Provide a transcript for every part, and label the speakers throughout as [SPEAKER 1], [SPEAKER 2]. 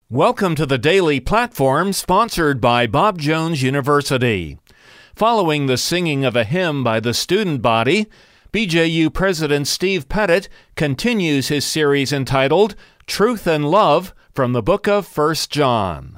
[SPEAKER 1] Welcome to the Daily Platform, sponsored by Bob Jones University. Following the singing of a hymn by the student body, BJU President Steve Pettit continues his series entitled Truth and Love from the book of 1 John.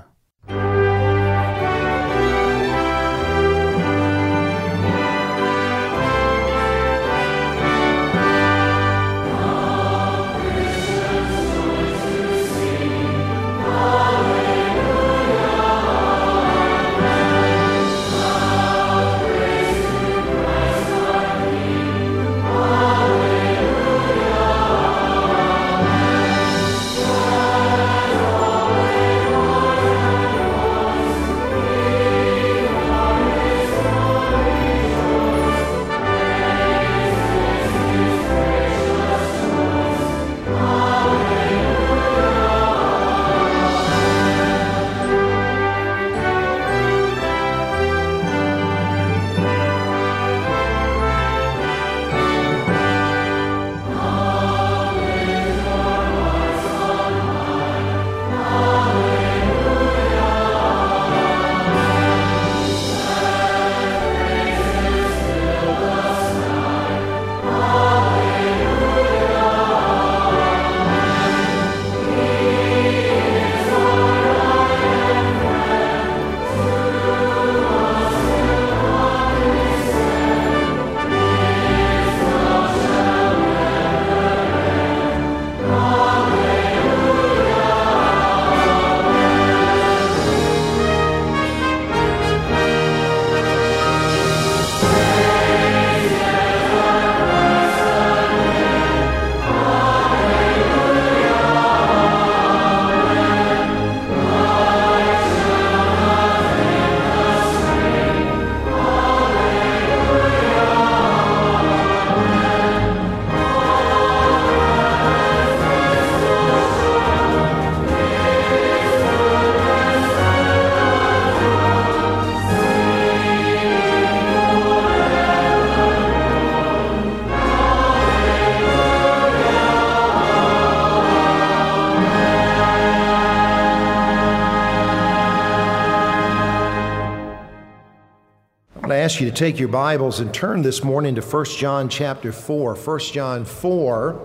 [SPEAKER 2] I ask you to take your Bibles and turn this morning to 1 John chapter 4. 1 John 4,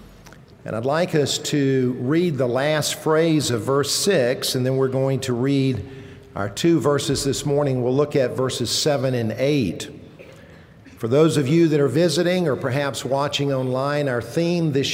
[SPEAKER 2] and I'd like us to read the last phrase of verse 6, and then we're going to read our two verses this morning. We'll look at verses 7 and 8. For those of you that are visiting or perhaps watching online, our theme this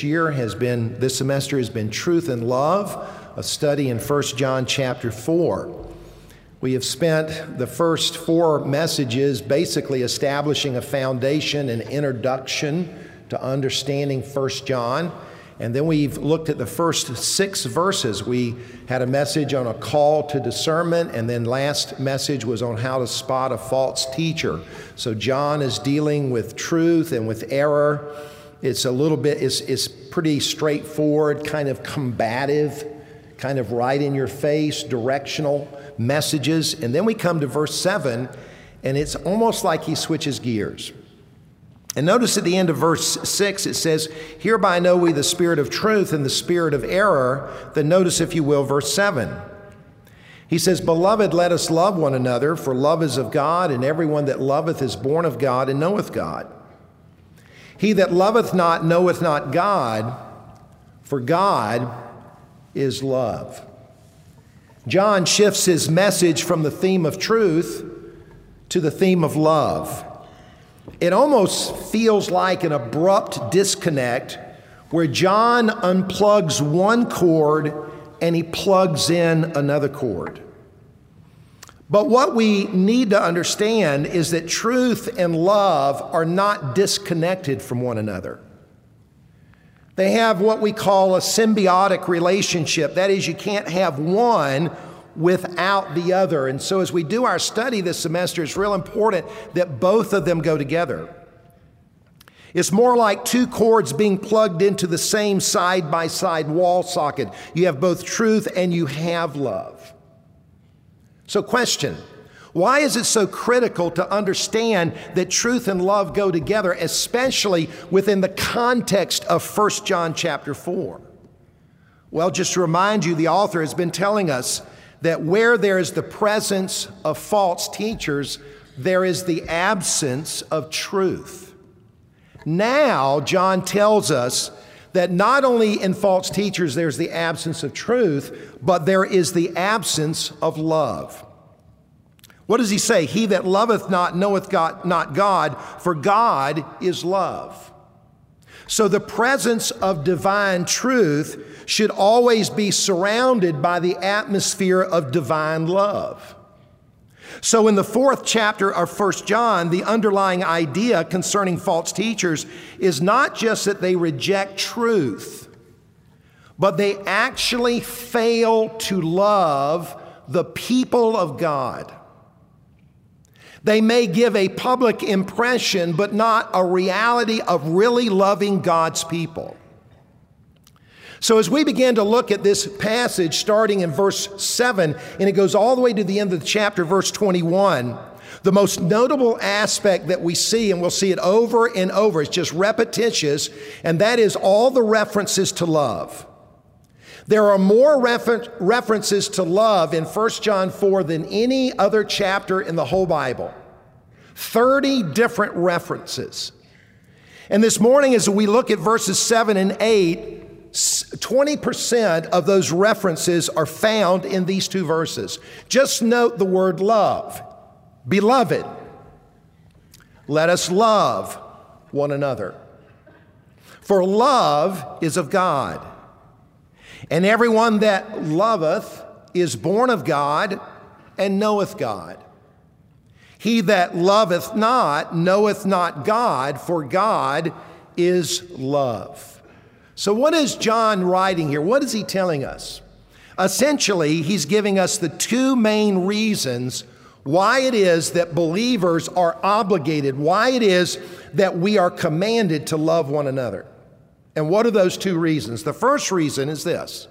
[SPEAKER 2] semester has been Truth and Love, a study in 1 John chapter 4. We have spent the first four messages basically establishing a foundation and introduction to understanding 1 John. And then we've looked at the first 6 verses. We had a message on a call to discernment, and then last message was on how to spot a false teacher. So John is dealing with truth and with error. It's pretty straightforward, kind of combative, kind of right in your face, directional messages. And then we come to verse 7, and it's almost like he switches gears. And notice at the end of verse 6, it says, "Hereby know we the spirit of truth and the spirit of error." Then notice, if you will, verse 7. He says, "Beloved, let us love one another, for love is of God, and everyone that loveth is born of God and knoweth God. He that loveth not knoweth not God, for God is love." John shifts his message from the theme of truth to the theme of love. It almost feels like an abrupt disconnect where John unplugs one cord and he plugs in another cord. But what we need to understand is that truth and love are not disconnected from one another. They have what we call a symbiotic relationship. That is, you can't have one without the other. And so as we do our study this semester, it's real important that both of them go together. It's more like two cords being plugged into the same side-by-side wall socket. You have both truth and you have love. So question, why is it so critical to understand that truth and love go together, especially within the context of 1 John chapter 4? Well, just to remind you, the author has been telling us that where there is the presence of false teachers, there is the absence of truth. Now, John tells us that not only in false teachers there's the absence of truth, but there is the absence of love. What does he say? He that loveth not knoweth God, not God, for God is love. So the presence of divine truth should always be surrounded by the atmosphere of divine love. So in the 4th chapter of 1 John, the underlying idea concerning false teachers is not just that they reject truth, but they actually fail to love the people of God. They may give a public impression, but not a reality of really loving God's people. So as we begin to look at this passage starting in verse 7, and it goes all the way to the end of the chapter, verse 21, the most notable aspect that we see, and we'll see it over and over, it's just repetitious, and that is all the references to love. There are more references to love in 1 John 4 than any other chapter in the whole Bible. 30 different references. And this morning, as we look at verses 7 and 8, 20% of those references are found in these two verses. Just note the word love. Beloved, let us love one another. For love is of God. And everyone that loveth is born of God and knoweth God. He that loveth not knoweth not God, for God is love. So what is John writing here? What is he telling us? Essentially, he's giving us the two main reasons why it is that believers are obligated, why it is that we are commanded to love one another. And what are those two reasons? The first reason is this.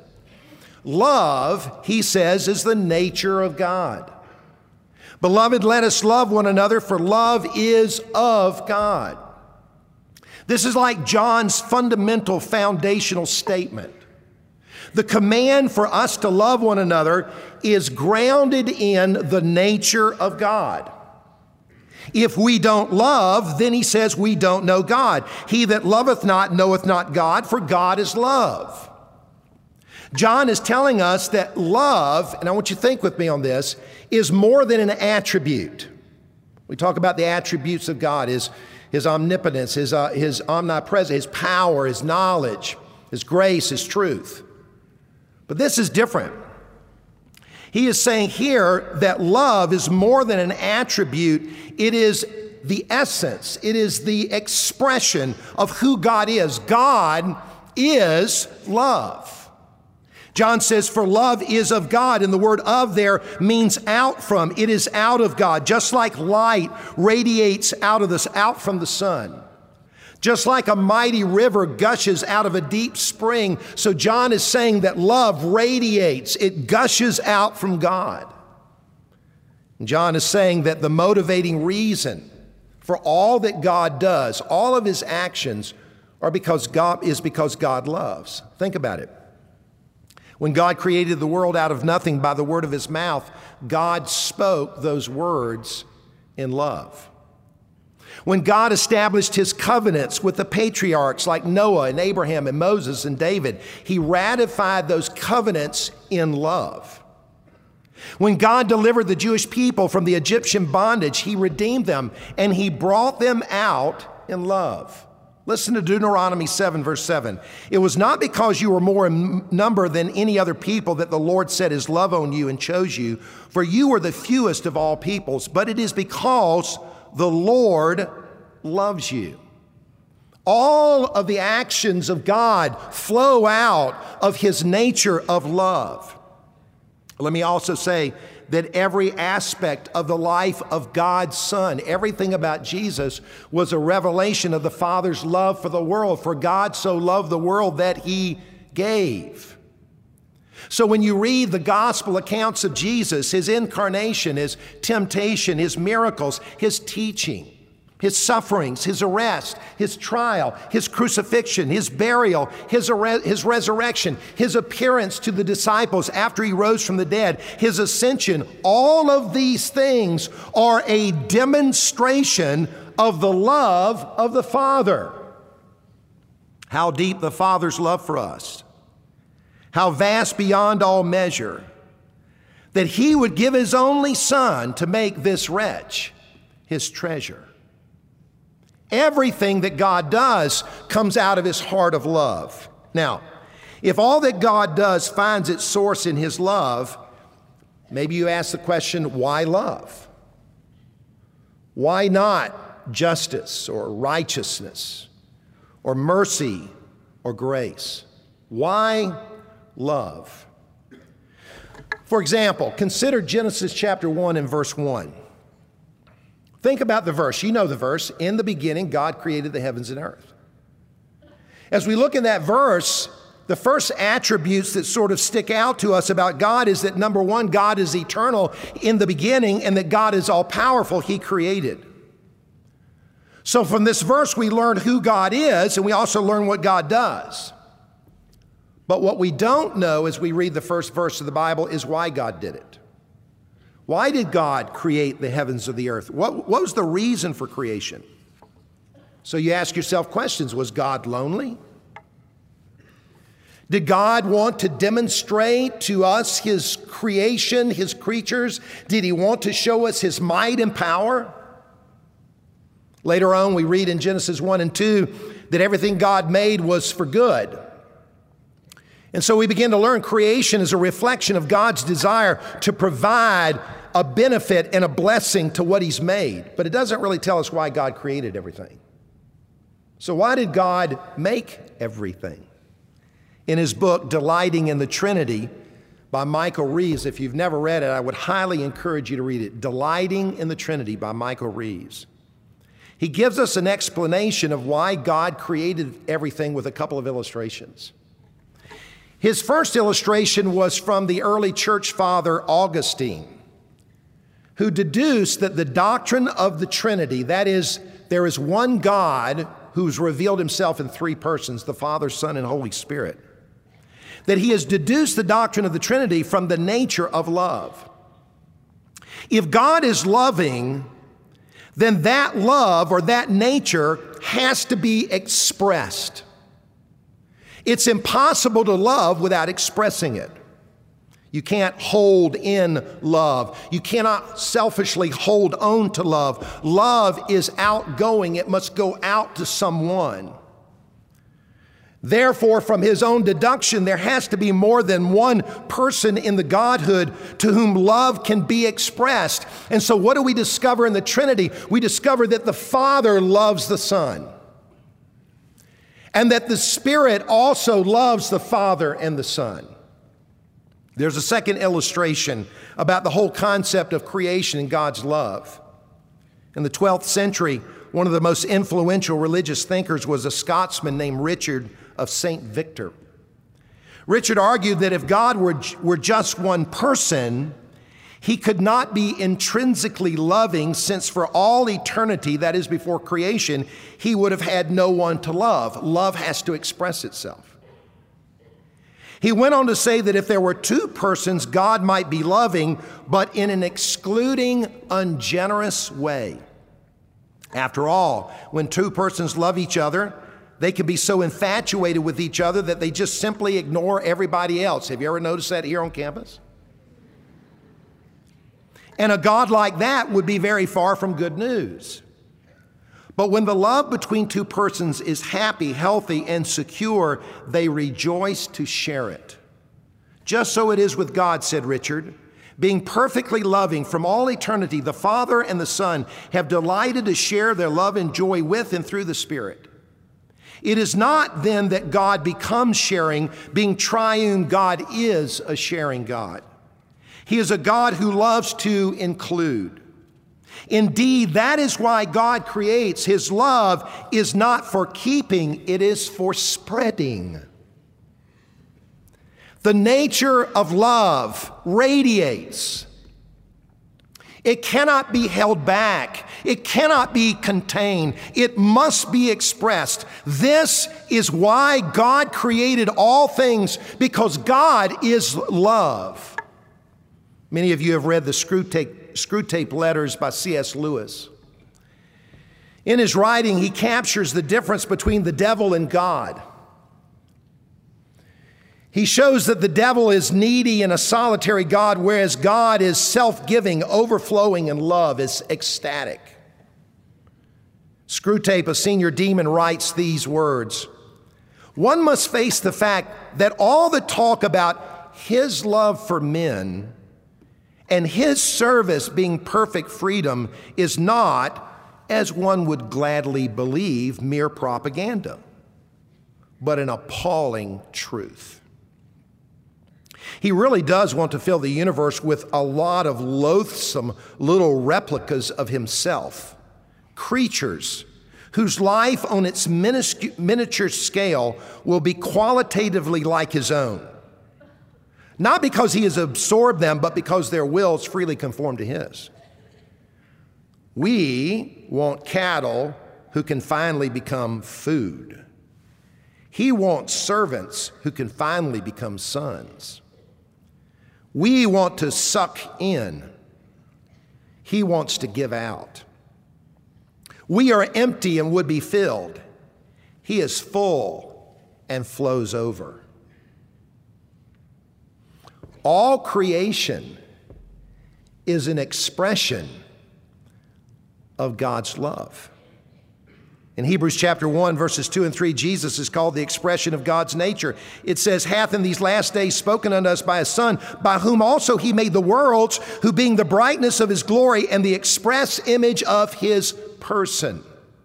[SPEAKER 2] Love, he says, is the nature of God. Beloved, let us love one another, for love is of God. This is like John's fundamental foundational statement. The command for us to love one another is grounded in the nature of God. If we don't love, then he says we don't know God. He that loveth not knoweth not God, for God is love. John is telling us that love, and I want you to think with me on this, is more than an attribute. We talk about the attributes of God, his omnipotence, his omnipresence, his power, his knowledge, his grace, his truth. But this is different. He is saying here that love is more than an attribute. It is the essence. It is the expression of who God is. God is love. John says, for love is of God, and the word of there means out from. It is out of God, just like light radiates out from the sun. Just like a mighty river gushes out of a deep spring, so John is saying that love radiates, it gushes out from God. And John is saying that the motivating reason for all that God does, all of his actions, are because God loves. Think about it. When God created the world out of nothing by the word of his mouth, God spoke those words in love. When God established his covenants with the patriarchs like Noah and Abraham and Moses and David, he ratified those covenants in love. When God delivered the Jewish people from the Egyptian bondage, he redeemed them and he brought them out in love. Listen to Deuteronomy 7, verse 7. It was not because you were more in number than any other people that the Lord set his love on you and chose you, for you were the fewest of all peoples, but it is because the Lord loves you. All of the actions of God flow out of his nature of love. Let me also say that every aspect of the life of God's Son, everything about Jesus, was a revelation of the Father's love for the world. For God so loved the world that he gave. So when you read the gospel accounts of Jesus, his incarnation, his temptation, his miracles, his teaching, His sufferings, his arrest, his trial, his crucifixion, his burial, his resurrection, his appearance to the disciples after he rose from the dead, his ascension, all of these things are a demonstration of the love of the Father. How deep the Father's love for us. How vast beyond all measure. That he would give his only Son to make this wretch his treasure. Everything that God does comes out of his heart of love. Now, if all that God does finds its source in his love, maybe you ask the question, why love? Why not justice or righteousness or mercy or grace? Why love? For example, consider Genesis chapter 1 and verse 1. Think about the verse. You know the verse. In the beginning, God created the heavens and earth. As we look in that verse, the first attributes that sort of stick out to us about God is that, number one, God is eternal in the beginning, and that God is all-powerful. He created. So from this verse, we learn who God is, and we also learn what God does. But what we don't know as we read the first verse of the Bible is why God did it. Why did God create the heavens of the earth? What was the reason for creation? So you ask yourself questions. Was God lonely? Did God want to demonstrate to us his creation, his creatures? Did he want to show us his might and power? Later on, we read in Genesis 1 and 2 that everything God made was for good. And so we begin to learn creation is a reflection of God's desire to provide a benefit and a blessing to what he's made. But it doesn't really tell us why God created everything. So why did God make everything? In his book, Delighting in the Trinity, by Michael Reeves, if you've never read it, I would highly encourage you to read it. Delighting in the Trinity by Michael Reeves. He gives us an explanation of why God created everything with a couple of illustrations. His first illustration was from the early church father Augustine, who deduced that the doctrine of the Trinity, that is, there is one God who's revealed himself in three persons, the Father, Son, and Holy Spirit, that he has deduced the doctrine of the Trinity from the nature of love. If God is loving, then that love or that nature has to be expressed. It's impossible to love without expressing it. You can't hold in love. You cannot selfishly hold on to love. Love is outgoing. It must go out to someone. Therefore, from his own deduction, there has to be more than one person in the Godhood to whom love can be expressed. And so what do we discover in the Trinity? We discover that the Father loves the Son, and that the Spirit also loves the Father and the Son. There's a second illustration about the whole concept of creation and God's love. In the 12th century, one of the most influential religious thinkers was a Scotsman named Richard of St. Victor. Richard argued that if God were just one person, he could not be intrinsically loving, since for all eternity, that is before creation, he would have had no one to love. Love has to express itself. He went on to say that if there were two persons, God might be loving, but in an excluding, ungenerous way. After all, when two persons love each other, they can be so infatuated with each other that they just simply ignore everybody else. Have you ever noticed that here on campus? And a God like that would be very far from good news. But when the love between two persons is happy, healthy, and secure, they rejoice to share it. Just so it is with God, said Richard. Being perfectly loving from all eternity, the Father and the Son have delighted to share their love and joy with and through the Spirit. It is not then that God becomes sharing. Being triune, God is a sharing God. He is a God who loves to include. Indeed, that is why God creates. His love is not for keeping, it is for spreading. The nature of love radiates. It cannot be held back. It cannot be contained. It must be expressed. This is why God created all things, because God is love. Many of you have read the Screwtape Letters by C.S. Lewis. In his writing, he captures the difference between the devil and God. He shows that the devil is needy and a solitary God, whereas God is self-giving, overflowing in love, is ecstatic. Screwtape, a senior demon, writes these words: "One must face the fact that all the talk about his love for men and his service being perfect freedom is not, as one would gladly believe, mere propaganda, but an appalling truth. He really does want to fill the universe with a lot of loathsome little replicas of himself, creatures whose life on its miniature scale will be qualitatively like his own. Not because he has absorbed them, but because their wills freely conform to his. We want cattle who can finally become food. He wants servants who can finally become sons. We want to suck in. He wants to give out. We are empty and would be filled. He is full and flows over. All creation is an expression of God's love. In Hebrews chapter 1, verses 2 and 3, Jesus is called the expression of God's nature. It says, "Hath in these last days spoken unto us by his Son, by whom also he made the worlds, who being the brightness of his glory and the express image of his person."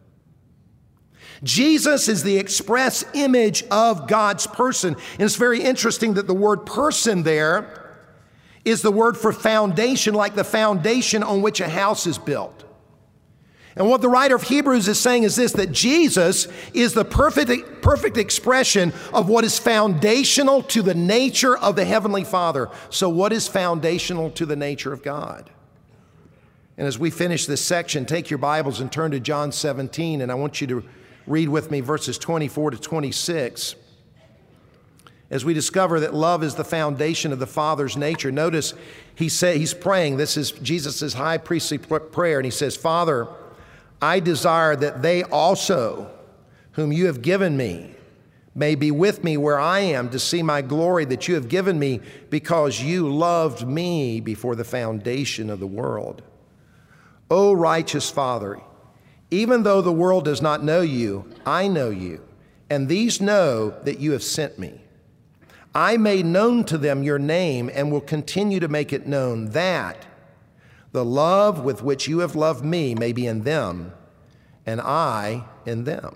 [SPEAKER 2] Jesus is the express image of God's person. And it's very interesting that the word person there is the word for foundation, like the foundation on which a house is built. And what the writer of Hebrews is saying is this, that Jesus is the perfect expression of what is foundational to the nature of the Heavenly Father. So what is foundational to the nature of God? And as we finish this section, take your Bibles and turn to John 17, and I want you to read with me verses 24 to 26. As we discover that love is the foundation of the Father's nature, notice he's praying. This is Jesus' high priestly prayer, and he says, "Father, I desire that they also, whom you have given me, may be with me where I am, to see my glory that you have given me, because you loved me before the foundation of the world. O righteous Father, even though the world does not know you, I know you, and these know that you have sent me. I made known to them your name and will continue to make it known, that the love with which you have loved me may be in them, and I in them."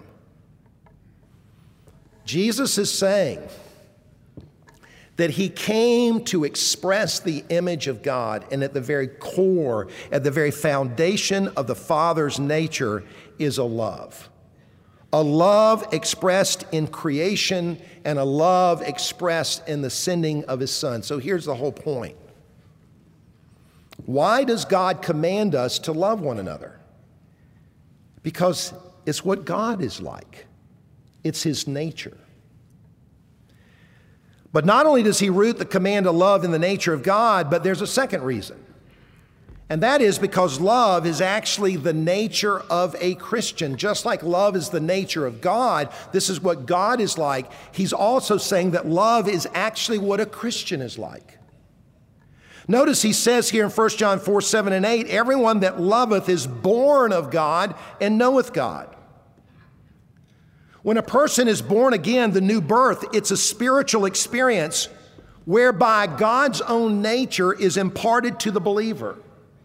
[SPEAKER 2] Jesus is saying that he came to express the image of God, and at the very core, at the very foundation of the Father's nature is a love expressed in creation and a love expressed in the sending of his Son. So here's the whole point. Why does God command us to love one another? Because it's what God is like. It's his nature. But not only does he root the command to love in the nature of God, but there's a second reason. And that is because love is actually the nature of a Christian. Just like love is the nature of God, this is what God is like. He's also saying that love is actually what a Christian is like. Notice he says here in 1 John 4, 7 and 8, "Everyone that loveth is born of God and knoweth God." When a person is born again, the new birth, it's a spiritual experience whereby God's own nature is imparted to the believer.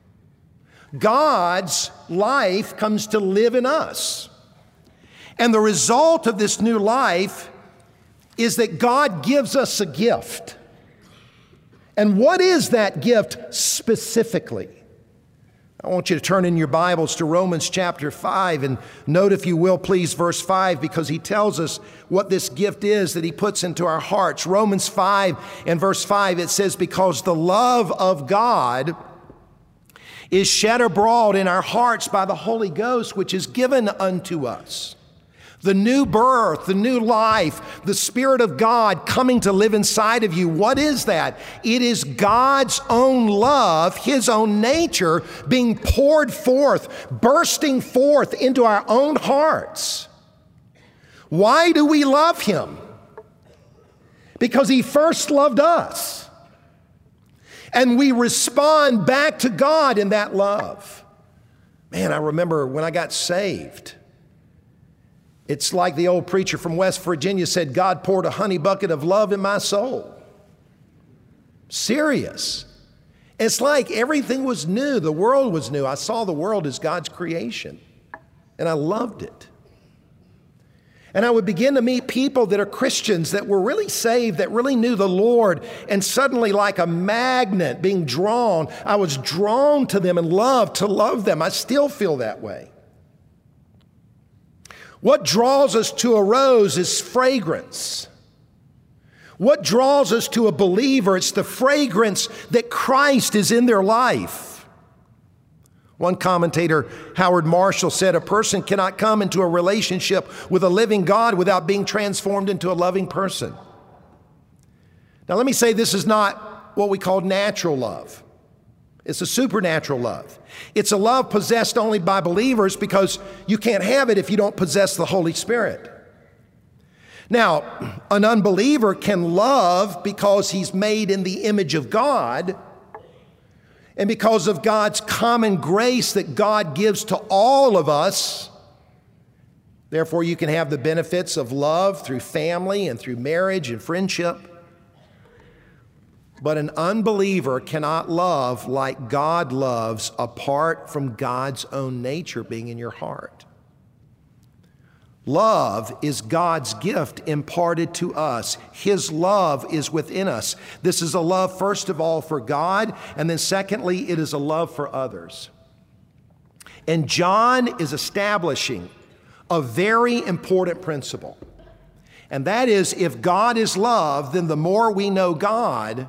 [SPEAKER 2] God's life comes to live in us. And the result of this new life is that God gives us a gift. And what is that gift specifically? I want you to turn in your Bibles to Romans chapter 5 and note, if you will, please, verse 5, because he tells us what this gift is that he puts into our hearts. Romans 5 and verse 5, it says, "Because the love of God is shed abroad in our hearts by the Holy Ghost, which is given unto us. The new birth, the new life, the Spirit of God coming to live inside of you. What is that? It is God's own love, His own nature being poured forth, bursting forth into our own hearts. Why do we love Him? Because He first loved us. And we respond back to God in that love. Man, I remember when I got saved. It's like the old preacher from West Virginia said, God poured a honey bucket of love in my soul. Serious. It's like everything was new. The world was new. I saw the world as God's creation, and I loved it. And I would begin to meet people that are Christians that were really saved, that really knew the Lord, and suddenly like a magnet being drawn, I was drawn to them and loved to love them. I still feel that way. What draws us to a rose is fragrance. What draws us to a believer, it's the fragrance that Christ is in their life. One commentator, Howard Marshall, said, a person cannot come into a relationship with a living God without being transformed into a loving person. Now let me say this is not what we call natural love. It's a supernatural love. It's a love possessed only by believers because you can't have it if you don't possess the Holy Spirit. Now, an unbeliever can love because he's made in the image of God and because of God's common grace that God gives to all of us. Therefore, you can have the benefits of love through family and through marriage and friendship. But an unbeliever cannot love like God loves apart from God's own nature being in your heart. Love is God's gift imparted to us. His love is within us. This is a love, first of all, for God, and then secondly, it is a love for others. And John is establishing a very important principle. And that is, if God is love, then the more we know God,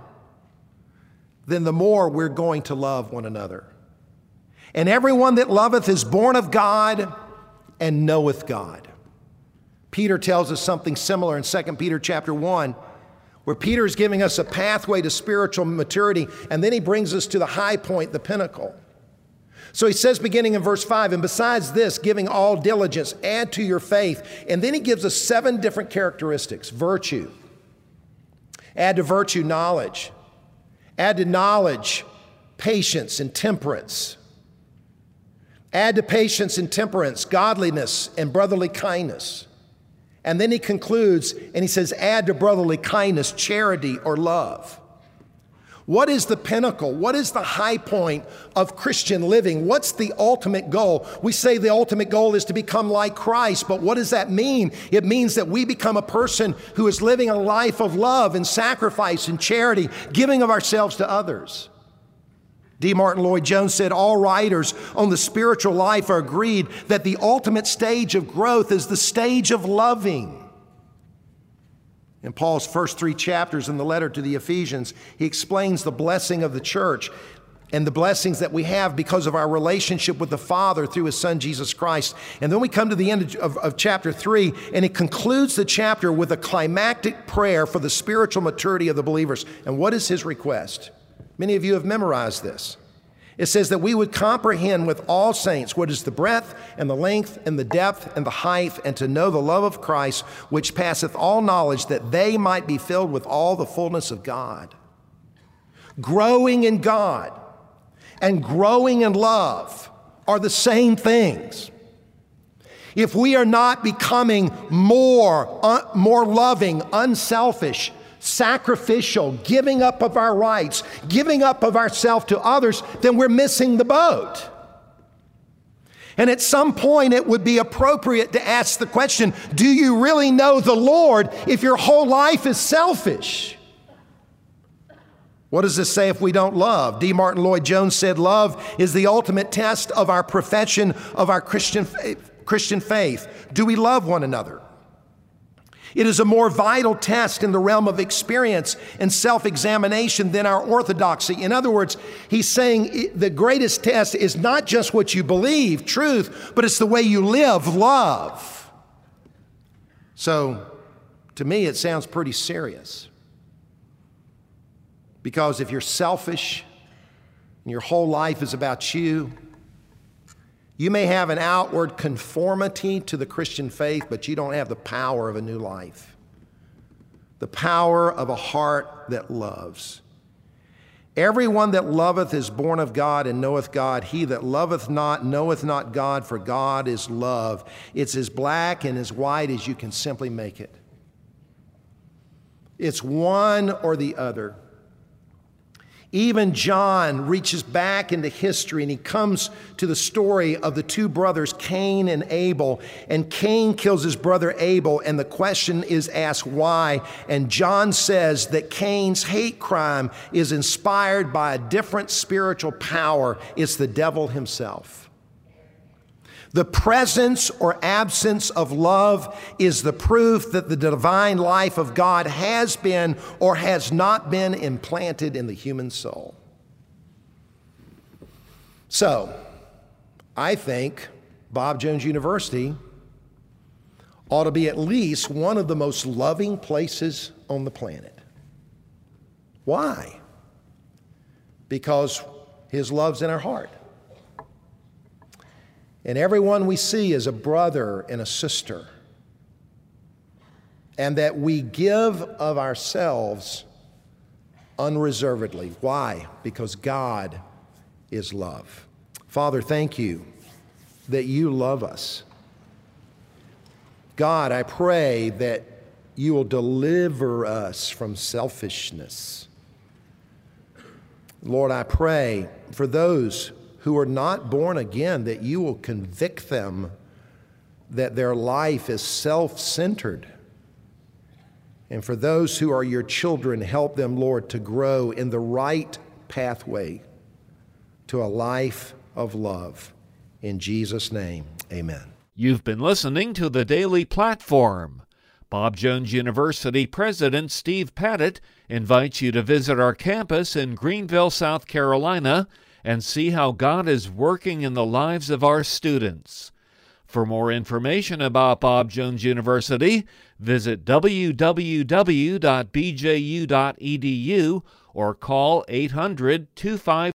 [SPEAKER 2] then the more we're going to love one another. And everyone that loveth is born of God and knoweth God. Peter tells us something similar in 2 Peter chapter 1, where Peter is giving us a pathway to spiritual maturity, and then he brings us to the high point, the pinnacle. So he says, beginning in verse 5, and besides this, giving all diligence, add to your faith. And then he gives us 7 different characteristics. Virtue. Add to virtue knowledge. Add to knowledge patience and temperance. Add to patience and temperance godliness and brotherly kindness. And then he concludes and he says, add to brotherly kindness charity or love. What is the pinnacle? What is the high point of Christian living? What's the ultimate goal? We say the ultimate goal is to become like Christ, but what does that mean? It means that we become a person who is living a life of love and sacrifice and charity, giving of ourselves to others. D. Martin Lloyd-Jones said, all writers on the spiritual life are agreed that the ultimate stage of growth is the stage of loving. In Paul's first 3 chapters in the letter to the Ephesians, he explains the blessing of the church and the blessings that we have because of our relationship with the Father through His Son, Jesus Christ. And then we come to the end of chapter 3, and it concludes the chapter with a climactic prayer for the spiritual maturity of the believers. And what is his request? Many of you have memorized this. It says that we would comprehend with all saints what is the breadth and the length and the depth and the height, and to know the love of Christ, which passeth all knowledge, that they might be filled with all the fullness of God. Growing in God and growing in love are the same things. If we are not becoming more loving, unselfish, sacrificial, giving up of our rights, giving up of ourselves to others, then we're missing the boat. And at some point it would be appropriate to ask the question, do you really know the Lord if your whole life is selfish? What does this say if we don't love? D. Martin Lloyd-Jones said, love is the ultimate test of our profession of our Christian faith. Do we love one another? It is a more vital test in the realm of experience and self-examination than our orthodoxy. In other words, he's saying the greatest test is not just what you believe, truth, but it's the way you live, love. So, to me, it sounds pretty serious. Because if you're selfish and your whole life is about you, you may have an outward conformity to the Christian faith, but you don't have the power of a new life. The power of a heart that loves. Everyone that loveth is born of God and knoweth God. He that loveth not knoweth not God, for God is love. It's as black and as white as you can simply make it. It's one or the other. Even John reaches back into history and he comes to the story of the two brothers, Cain and Abel. And Cain kills his brother Abel, and the question is asked why. And John says that Cain's hate crime is inspired by a different spiritual power. It's the devil himself. The presence or absence of love is the proof that the divine life of God has been or has not been implanted in the human soul. So, I think Bob Jones University ought to be at least one of the most loving places on the planet. Why? Because His love's in our heart. And everyone we see is a brother and a sister. And that we give of ourselves unreservedly. Why? Because God is love. Father, thank you that you love us. God, I pray that you will deliver us from selfishness. Lord, I pray for those who are not born again, that you will convict them that their life is self-centered. And for those who are your children, help them, Lord, to grow in the right pathway to a life of love. In Jesus' name, amen.
[SPEAKER 1] You've been listening to The Daily Platform. Bob Jones University President Steve Pettit invites you to visit our campus in Greenville, South Carolina, and see how God is working in the lives of our students. For more information about Bob Jones University, visit www.bju.edu or call 800-255